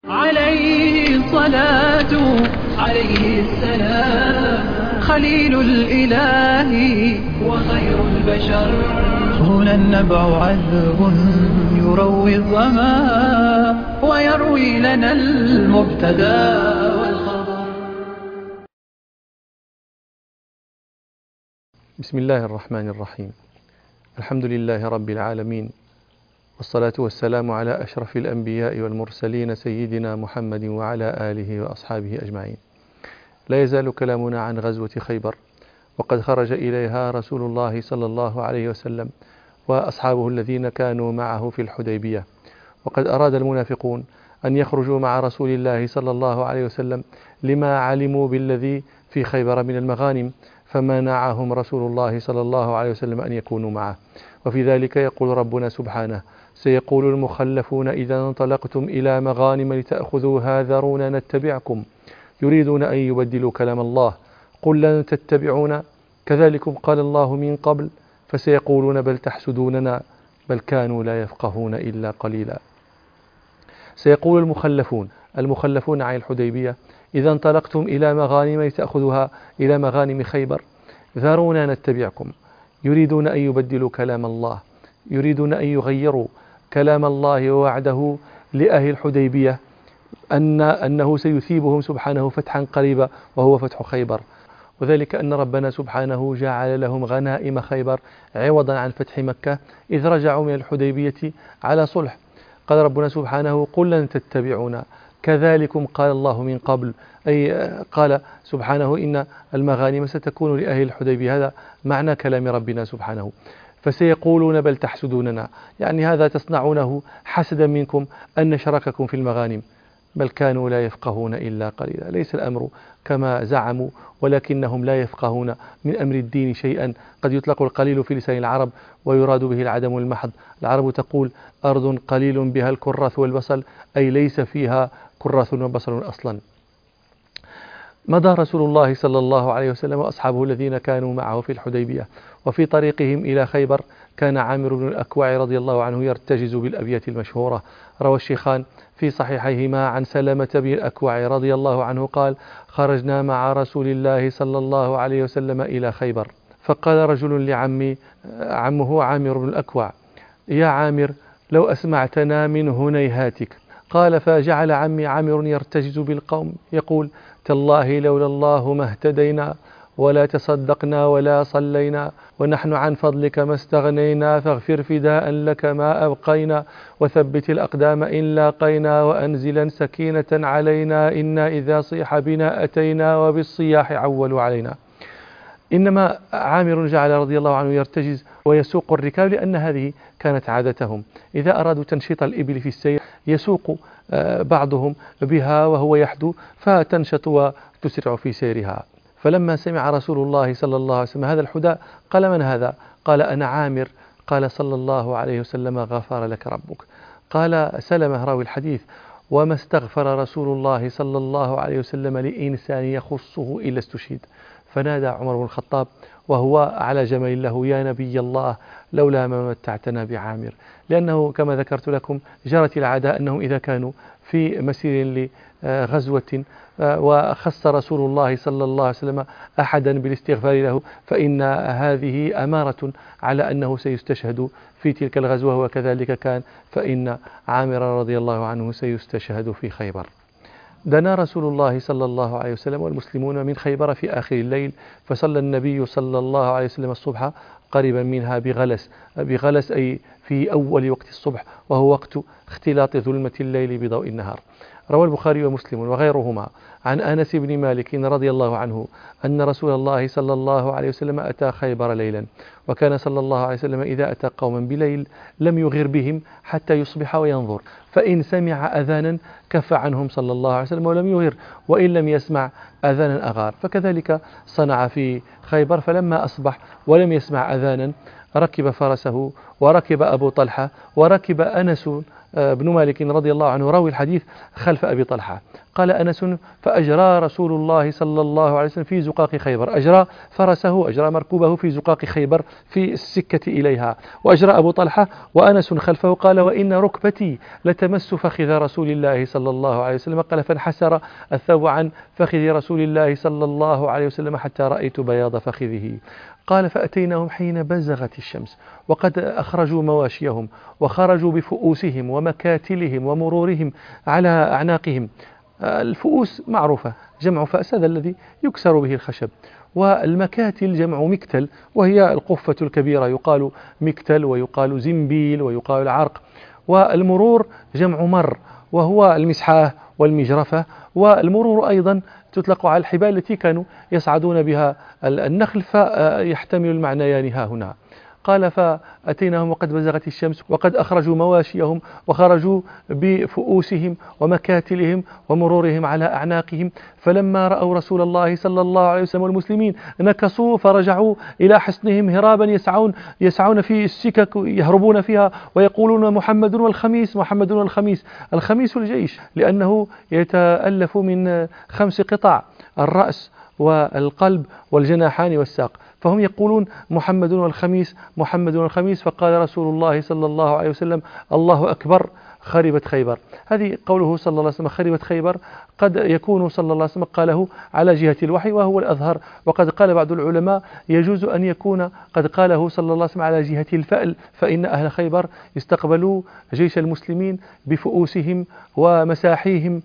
عليه الصلاة عليه السلام خليل الإله وخير البشر. هنا النبع عذب يروي الظما ويروي لنا المبتدا والخبر. بسم الله الرحمن الرحيم. الحمد لله رب العالمين، والصلاة والسلام على أشرف الأنبياء والمرسلين سيدنا محمد وعلى آله وأصحابه أجمعين. لا يزال كلامنا عن غزوة خيبر، وقد خرج إليها رسول الله صلى الله عليه وسلم وأصحابه الذين كانوا معه في الحديبية. وقد أراد المنافقون أن يخرجوا مع رسول الله صلى الله عليه وسلم لما علموا بالذي في خيبر من المغانم، فمنعهم رسول الله صلى الله عليه وسلم أن يكونوا معه. وفي ذلك يقول ربنا سبحانه: سيقول المخلفون إذا انطلقتم إلى مغانم لتأخذوها ذرونا نتبعكم يريدون أن يبدلوا كلام الله قل لن تتبعونا كذلكم قال الله من قبل فسيقولون بل تحسدوننا بل كانوا لا يفقهون إلا قليلا. سيقول المخلفون عن الحديبية: إذا انطلقتم إلى مغانم لتأخذوها إلى مغانم خيبر ذرونا نتبعكم يريدون أن يبدلوا كلام الله، يريدون أن يغيروا كلام الله ووعده لأهل الحديبية أنه سيثيبهم سبحانه فتحا قريبا وهو فتح خيبر، وذلك أن ربنا سبحانه جعل لهم غنائم خيبر عوضا عن فتح مكة إذ رجعوا من الحديبية على صلح. قال ربنا سبحانه: قل لن تتبعونا كذلكم قال الله من قبل، أي قال سبحانه إن المغانم ستكون لأهل الحديبية. هذا معنى كلام ربنا سبحانه. فسيقولون بل تحسدوننا، يعني هذا تصنعونه حسدا منكم أن نشرككم في المغانم، بل كانوا لا يفقهون إلا قليلا. ليس الأمر كما زعموا، ولكنهم لا يفقهون من أمر الدين شيئا. قد يطلق القليل في لسان العرب ويراد به العدم المحض. العرب تقول: أرض قليل بها الكراث والبصل، أي ليس فيها كراث وبصل أصلا. مضى رسول الله صلى الله عليه وسلم وأصحابه الذين كانوا معه في الحديبية، وفي طريقهم إلى خيبر كان عامر بن الأكوع رضي الله عنه يرتجز بالأبيات المشهورة. روى الشيخان في صحيحيهما عن سلمة بن الأكوع رضي الله عنه قال: خرجنا مع رسول الله صلى الله عليه وسلم إلى خيبر، فقال رجل عمه عامر بن الأكوع: يا عامر لو أسمعتنا من هنيهاتك. قال: فجعل عمي عامر يرتجز بالقوم يقول: تالله لولا الله ما اهتدينا ولا تصدقنا ولا صلينا، ونحن عن فضلك ما استغنينا، فاغفر فداء لك ما أبقينا، وثبت الأقدام إن لاقينا، وأنزلا سكينة علينا، إنا إذا صيح بنا أتينا وبالصياح عولوا علينا. إنما عامر جعل رضي الله عنه يرتجز ويسوق الركاب، لأن هذه كانت عادتهم إذا أرادوا تنشيط الإبل في السير يسوق بعضهم بها وهو يحدو فتنشط وتسرع في سيرها. فلما سمع رسول الله صلى الله عليه وسلم هذا الحداء قال: من هذا؟ قال: أنا عامر. قال صلى الله عليه وسلم: غفر لك ربك. قال سلمة راوي الحديث: وما استغفر رسول الله صلى الله عليه وسلم لإنسان يخصه إلا استشهد. فنادى عمر بن الخطاب وهو على جمل له: يا نبي الله لولا ما متعتنا بعامر. لأنه كما ذكرت لكم جرت العادة أنهم إذا كانوا في مسير لغزوة وخص رسول الله صلى الله عليه وسلم أحدا بالاستغفار له فإن هذه أمارة على أنه سيستشهد في تلك الغزوة، وكذلك كان، فإن عامر رضي الله عنه سيستشهد في خيبر. دنا رسول الله صلى الله عليه وسلم والمسلمون من خيبر في آخر الليل، فصلى النبي صلى الله عليه وسلم الصبح قريبا منها بغلس أي في أول وقت الصبح، وهو وقت اختلاط ظلمة الليل بضوء النهار. روى البخاري ومسلم وغيرهما عن أنس بن مالك رضي الله عنه أن رسول الله صلى الله عليه وسلم أتى خيبر ليلا، وكان صلى الله عليه وسلم إذا أتى قوما بليل لم يغر بهم حتى يصبح وينظر، فإن سمع أذانا كف عنهم صلى الله عليه وسلم ولم يغر، وإن لم يسمع أذانا أغار. فكذلك صنع في خيبر، فلما أصبح ولم يسمع أذانا ركب فرسه وركب أبو طلحة وركب أنس بن مالك رضي الله عنه راوي الحديث خلف أبي طلحة. قال أنس: فأجرى رسول الله صلى الله عليه وسلم في زقاق خيبر، أجرى فرسه، أجرى مركوبه في زقاق خيبر في السكة إليها، وأجرى أبو طلحة وأنس خلفه. قال: وإن ركبتي لتمس فخذ رسول الله صلى الله عليه وسلم. قال: فانحسر الثوب عن فخذ رسول الله صلى الله عليه وسلم حتى رأيت بياض فخذه. قال: فأتيناهم حين بزغت الشمس وقد أخرجوا مواشيهم وخرجوا بفؤوسهم ومكاتلهم ومرورهم على أعناقهم. الفؤوس معروفة، جمع فأس، هذا الذي يكسر به الخشب، والمكاتل جمع مكتل، وهي القفة الكبيرة، يقال مكتل ويقال زنبيل ويقال عرق. والمرور جمع مر، وهو المسحاه والمجرفة. والمرور أيضا تطلق على الحبال التي كانوا يصعدون بها النخل، فيحتمل المعنيان ها هنا. قال: فأتيناهم وقد بزغت الشمس وقد أخرجوا مواشيهم وخرجوا بفؤوسهم ومكاتلهم ومرورهم على أعناقهم، فلما رأوا رسول الله صلى الله عليه وسلم والمسلمين نكصوا فرجعوا إلى حصنهم هرابا، يسعون في السكك يهربون فيها ويقولون: محمد والخميس، محمد والخميس. الخميس الجيش، لأنه يتألف من 5 قطع: الرأس والقلب والجناحان والساق، فهم يقولون: محمد والخميس، محمد والخميس. فقال رسول الله صلى الله عليه وسلم: الله أكبر، خربت خيبر. هذه قوله صلى الله عليه وسلم خربت خيبر قد يكون صلى الله عليه وسلم قاله على جهة الوحي، وهو الأظهر، وقد قال بعض العلماء يجوز أن يكون قد قاله صلى الله عليه وسلم على جهة الفأل، فإن أهل خيبر استقبلوا جيش المسلمين بفؤوسهم ومساحيهم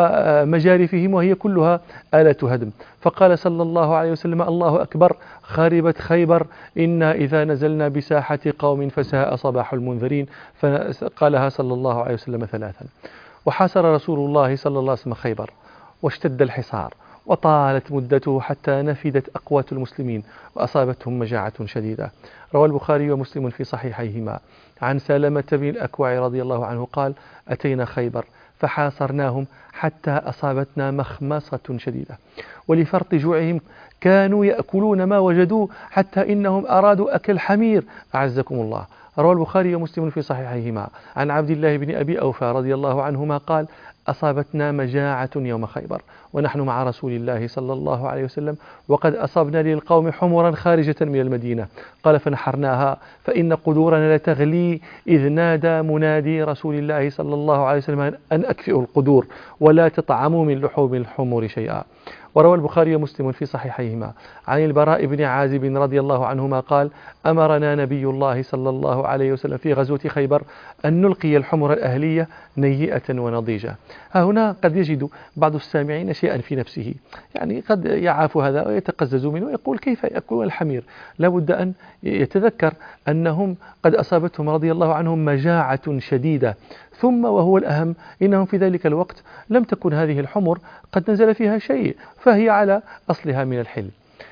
ومجارفهم، وهي كلها آلة هدم. فقال صلى الله عليه وسلم: الله أكبر، خربت خيبر، إنا إذا نزلنا بساحة قوم فساء صباح المنذرين. فقالها صلى الله عليه وسلم 3. وحاصر رسول الله صلى الله عليه وسلم خيبر، واشتد الحصار، وطالت مدته حتى نفدت أقوات المسلمين وأصابتهم مجاعة شديدة. روى البخاري ومسلم في صحيحيهما عن سلمة بن الأكوع رضي الله عنه قال: أتينا خيبر فحاصرناهم حتى أصابتنا مخمصة شديدة، ولفرط جوعهم كانوا يأكلون ما وجدوا حتى إنهم أرادوا أكل حمير أعزكم الله. روى البخاري ومسلم في صحيحيهما عن عبد الله بن أبي أوفى رضي الله عنهما قال: أصابتنا مجاعة يوم خيبر ونحن مع رسول الله صلى الله عليه وسلم، وقد أصبنا للقوم حمرا خارجة من المدينة. قال: فنحرناها فإن قدورنا لتغلي، إذ نادى منادي رسول الله صلى الله عليه وسلم أن أكفئوا القدور ولا تطعموا من لحوم الحمر شيئا. وروى البخاري ومسلم في صحيحيهما عن البراء بن عازب رضي الله عنهما قال: أمرنا نبي الله صلى الله عليه وسلم في غزوة خيبر أن نلقي الحمر الأهلية نيئة ونضيجة. ها هنا قد يجد بعض السامعين شيئا في نفسه، يعني قد يعاف هذا ويتقزز منه ويقول: كيف يأكلون الحمير؟ لا بد أن يتذكر أنهم قد أصابتهم رضي الله عنهم مجاعة شديدة، ثم وهو الأهم إنهم في ذلك الوقت لم تكن هذه الحمر قد نزل فيها شيء، فهي على أصلها من الحل.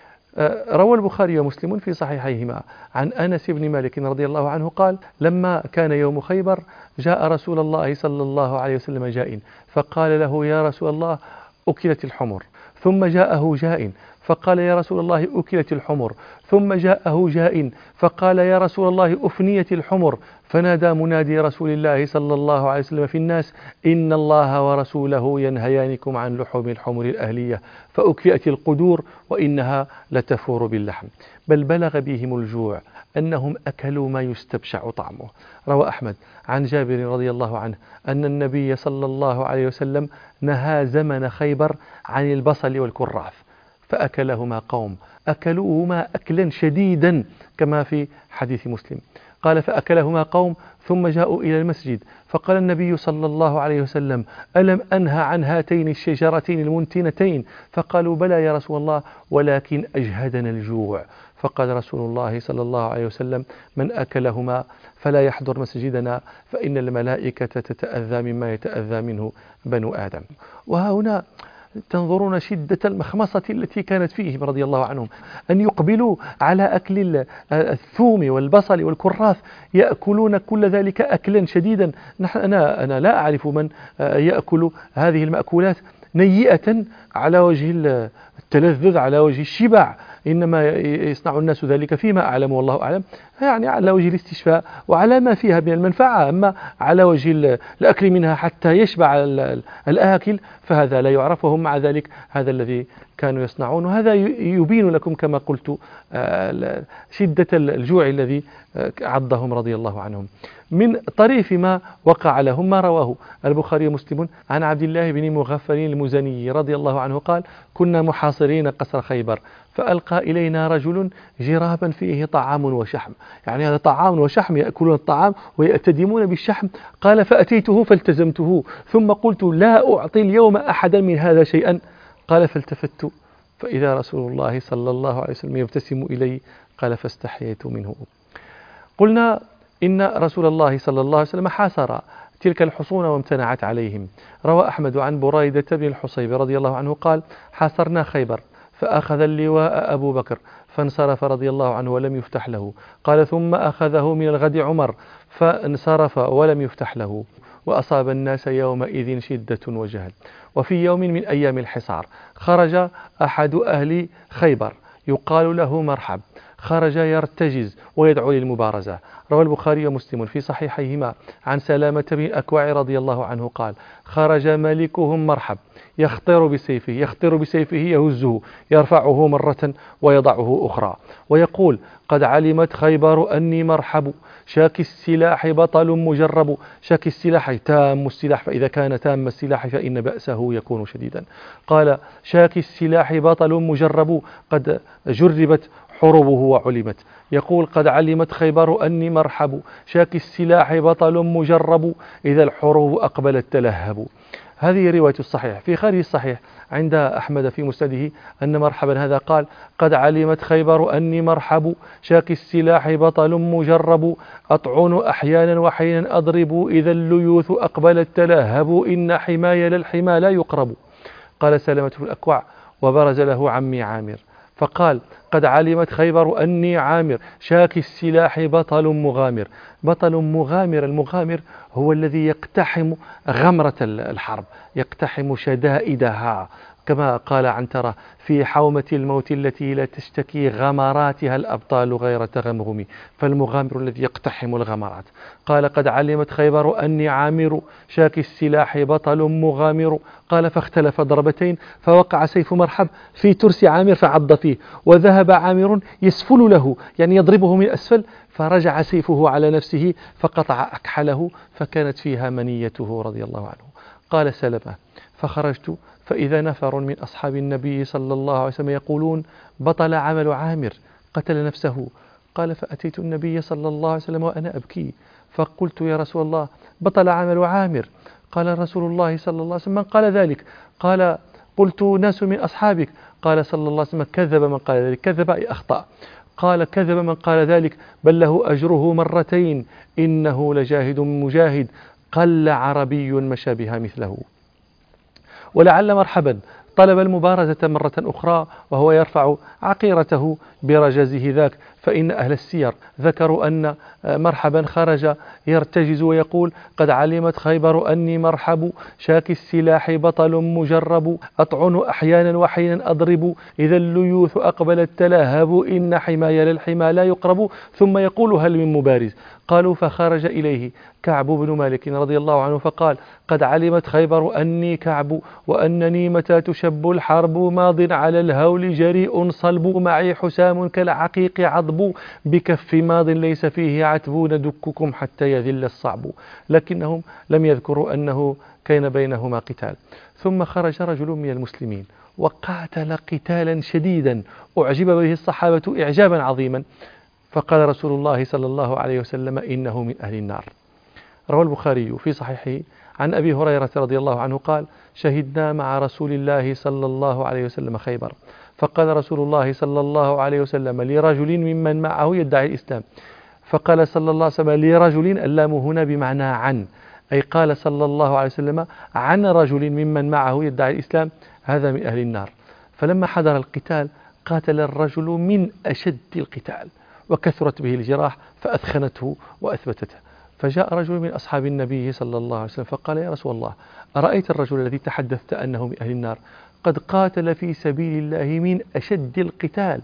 روى البخاري ومسلم في صحيحيهما عن أنس بن مالك رضي الله عنه قال: لما كان يوم خيبر جاء رسول الله صلى الله عليه وسلم جائن فقال له: يا رسول الله أكلت الحمر. ثم جاءه جائن فقال: يا رسول الله أكلت الحمر. ثم جاءه جائن فقال: يا رسول الله أفنيت الحمر. فنادى منادي رسول الله صلى الله عليه وسلم في الناس: إن الله ورسوله ينهيانكم عن لحوم الحمر الأهلية، فأكفئت القدور وإنها لتفور باللحم. بل بلغ بهم الجوع أنهم أكلوا ما يستبشع طعمه. روى أحمد عن جابر رضي الله عنه أن النبي صلى الله عليه وسلم نهى زمن خيبر عن البصل والكراث، فأكلهما قوم أكلوهما أكلا شديدا كما في حديث مسلم. قال: فأكلهما قوم ثم جاءوا إلى المسجد فقال النبي صلى الله عليه وسلم: ألم أنهى عن هاتين الشجرتين المنتنتين؟ فقالوا: بلى يا رسول الله، ولكن أجهدنا الجوع. فقال رسول الله صلى الله عليه وسلم: من أكلهما فلا يحضر مسجدنا، فإن الملائكة تتأذى مما يتأذى منه بنو آدم. وها هنا تنظرون شدة المخمصة التي كانت فيهم رضي الله عنهم، أن يقبلوا على أكل الثوم والبصل والكراث، يأكلون كل ذلك أكلا شديدا. أنا لا أعرف من يأكل هذه المأكولات نيئة على وجه التلذذ، على وجه الشبع، إنما يصنع الناس ذلك فيما أعلم والله أعلم، يعني على وجه الاستشفاء وعلى ما فيها من المنفعة. أما على وجه الأكل منها حتى يشبع الآكل فهذا لا يعرف، وهم مع ذلك هذا الذي كانوا يصنعون. وهذا يبين لكم كما قلت شدة الجوع الذي عضهم رضي الله عنهم. من طريف ما وقع لهم ما رواه البخاري ومسلم عن عبد الله بن مغفل المزني رضي الله عنه قال: كنا محاصرين قصر خيبر فألقى إلينا رجل جرابا فيه طعام وشحم، يعني هذا طعام وشحم، يأكلون الطعام ويأتدمون بالشحم. قال: فأتيته فالتزمته ثم قلت: لا أعطي اليوم أحدا من هذا شيئا. قال: فالتفت فإذا رسول الله صلى الله عليه وسلم يبتسم إلي. قال: فاستحييت منه. قلنا إن رسول الله صلى الله عليه وسلم حاصر تلك الحصون وامتنعت عليهم. روى أحمد عن بريدة بن الحصيب رضي الله عنه قال: حاصرنا خيبر فأخذ اللواء أبو بكر فانصرف رضي الله عنه ولم يفتح له. قال: ثم أخذه من الغد عمر فانصرف ولم يفتح له. وأصاب الناس يومئذ شدة وجهل. وفي يوم من أيام الحصار خرج أحد أهل خيبر يقال له مرحب، خرج يرتجز ويدعو للمبارزة. روى البخاري ومسلم في صحيحيهما عن سلامة بن الأكوع رضي الله عنه قال: خرج ملكهم مرحب يخطر بسيفه يهزه يرفعه مرة ويضعه أخرى ويقول: قد علمت خيبر أني مرحب شاك السلاح بطل مجرب. شاك السلاح تام السلاح، فإذا كان تام السلاح فإن بأسه يكون شديدا. قال: شاك السلاح بطل مجرب قد جربت حربه وعلمت. يقول: قد علمت خيبر أني مرحب شاك السلاح بطل مجرب إذا الحروب أقبلت تلهب. هذه رواية الصحيح. في خارج الصحيح عند أحمد في مسنده أن مرحبا هذا قال: قد علمت خيبر أني مرحب شاك السلاح بطل مجرب أطعن أحيانا وحينا أضرب إذا الليوث أقبلت تلهب إن حماي للحمى لا يقرب. قال سلمة بن الأكوع: وبرز له عمي عامر فقال: قد علمت خيبر أني عامر شاك السلاح بطل مغامر. بطل مغامر، المغامر هو الذي يقتحم غمرة الحرب، يقتحم شدائدها، كما قال عنترة: في حومة الموت التي لا تشتكي غمراتها الأبطال غير تغمغم. فالمغامر الذي يقتحم الغمرات. قال: قد علمت خيبر أني عامر شاك السلاح بطل مغامر. قال: فاختلف ضربتين فوقع سيف مرحب في ترس عامر فعض فيه، وذهب عامر يسفل له يعني يضربه من أسفل، فرجع سيفه على نفسه فقطع أكحله فكانت فيها منيته رضي الله عنه. قال سلمة: فخرجت فإذا نفر من أصحاب النبي صلى الله عليه وسلم يقولون: بطل عمل عامر قتل نفسه. قال: فأتيت النبي صلى الله عليه وسلم وأنا أبكي فقلت: يا رسول الله، بطل عمل عامر. قال رسول الله صلى الله عليه وسلم: من قال ذلك؟ قال: قلت: ناس من أصحابك. قال صلى الله عليه وسلم: كذب من قال ذلك. كذب أي أخطأ. قال: كذب من قال ذلك، بل له أجره مرتين، إنه لجاهد مجاهد قل عربي مشى بها مثله. ولعل مرحبا طلب المبارزة مرة أخرى وهو يرفع عقيرته برجزه ذاك، فإن أهل السير ذكروا أن مرحبا خرج يرتجز ويقول: قد علمت خيبر أني مرحب شاك السلاح بطل مجرب أطعن أحيانا وحينا أضرب إذا الليوث أقبلت تلهب إن حماي للحمى لا يقرب. ثم يقول: هل من مبارز؟ قالوا: فخرج إليه كعب بن مالك رضي الله عنه فقال: قد علمت خيبر أني كعب وأنني متى تشب الحرب ماض على الهول جريء صلب معي حسام كالعقيق عضب بكف ماض ليس فيه عتب ندككم حتى يذل الصعب. لكنهم لم يذكروا أنه كان بينهما قتال. ثم خرج رجل من المسلمين وقاتل قتالا شديدا أعجب به الصحابة إعجابا عظيما، فقال رسول الله صلى الله عليه وسلم: إنه من أهل النار. روى البخاري في صحيحه عن أبي هريرة رضي الله عنه قال: شهدنا مع رسول الله صلى الله عليه وسلم خيبر، فقال رسول الله صلى الله عليه وسلم لرجل ممن معه يدعي الإسلام، فقال صلى الله عليه وسلم لرجل، اللام هنا بمعنى عن، أي قال صلى الله عليه وسلم عن رجل ممن معه يدعي الإسلام: هذا من أهل النار. فلما حضر القتال قاتل الرجل من أشد القتال وكثرت به الجراح فأثخنته وأثبتته. فجاء رجل من أصحاب النبي صلى الله عليه وسلم فقال: يا رسول الله، أرأيت الرجل الذي تحدثت أنه من أهل النار قد قاتل في سبيل الله من أشد القتال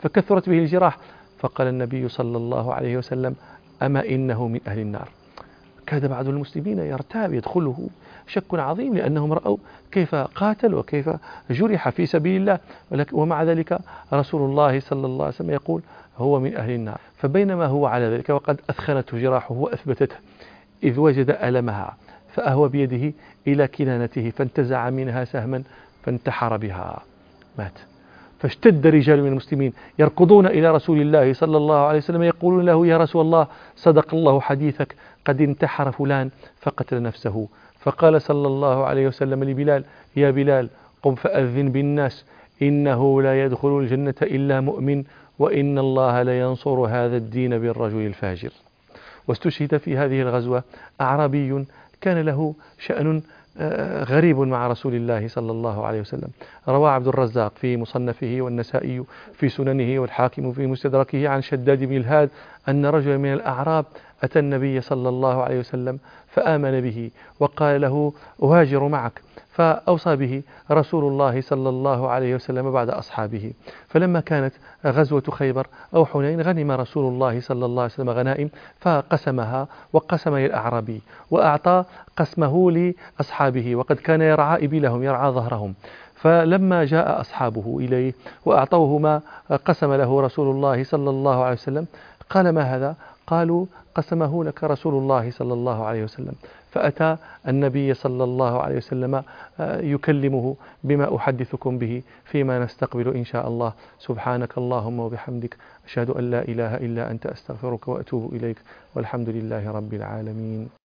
فكثرت به الجراح، فقال النبي صلى الله عليه وسلم: أما إنه من أهل النار. كاد بعض المسلمين يرتاب، يدخله شك عظيم، لأنهم رأوا كيف قاتل وكيف جرح في سبيل الله، ومع ذلك رسول الله صلى الله عليه وسلم يقول هو من أهل النار. فبينما هو على ذلك وقد أثخنته جراحه وأثبتته، إذ وجد ألمها فأهوى بيده إلى كنانته فانتزع منها سهما فانتحر بها، مات. فاشتد رجال من المسلمين يركضون إلى رسول الله صلى الله عليه وسلم يقولون له: يا رسول الله، صدق الله حديثك، قد انتحر فلان فقتل نفسه. فقال صلى الله عليه وسلم لبلال: يا بلال، قم فأذن بالناس، إنه لا يدخل الجنة إلا مؤمن، وإن الله لا ينصر هذا الدين بالرجل الفاجر. واستشهد في هذه الغزوة أعرابي كان له شأن غريب مع رسول الله صلى الله عليه وسلم. روى عبد الرزاق في مصنفه، والنسائي في سننه، والحاكم في مستدركه عن شداد بن الهاد أن رجلا من الأعراب أتى النبي صلى الله عليه وسلم فآمن به وقال له: أهاجر معك. فأوصى به رسول الله صلى الله عليه وسلم بعد أصحابه. فلما كانت غزوة خيبر أو حنين غنم رسول الله صلى الله عليه وسلم غنائم فقسمها، وقسم للأعرابي وأعطى قسمه لأصحابه، وقد كان يرعى إبلهم، يرعى ظهرهم. فلما جاء أصحابه إليه وأعطوه ما قسم له رسول الله صلى الله عليه وسلم قال: ما هذا؟ قالوا: قسمه لك رسول الله صلى الله عليه وسلم. فأتى النبي صلى الله عليه وسلم يكلمه بما أحدثكم به فيما نستقبل إن شاء الله. سبحانك اللهم وبحمدك، أشهد أن لا إله إلا أنت، أستغفرك وأتوب إليك، والحمد لله رب العالمين.